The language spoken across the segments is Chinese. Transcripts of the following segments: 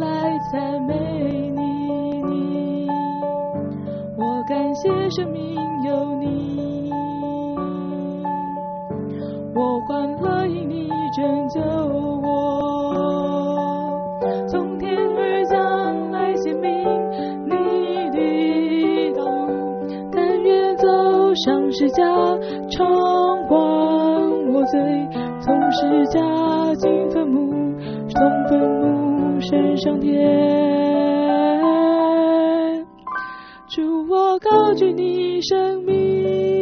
来赞美你，我感谢生命有你，我欢乐因你拯救我，从天而降来显明你的道路，甘愿走上十架，偿还我罪，从十架进坟墓，从坟墓升上天。主，我高举你生命，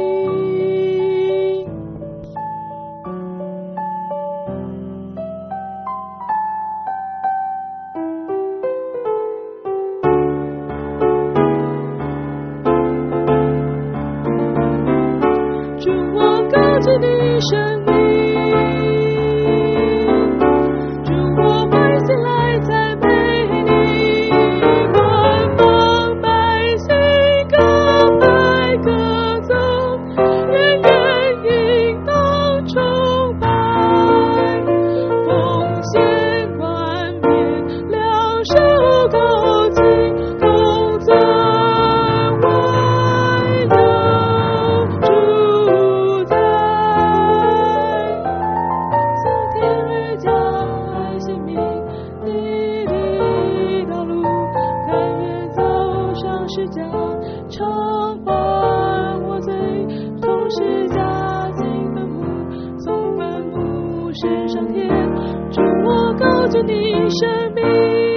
主，我高举你生命。十架偿还我罪，从十架进坟墓，从坟墓升上天。主，我高举你生命，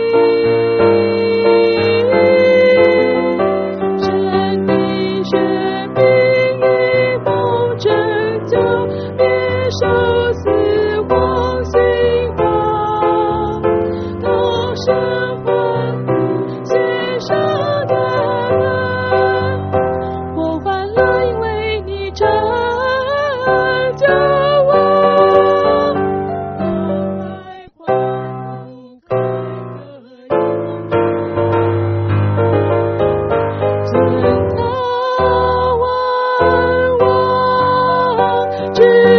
神的血并一梦拯救，免受死亡刑罚，到神魂不献上。尊他万王之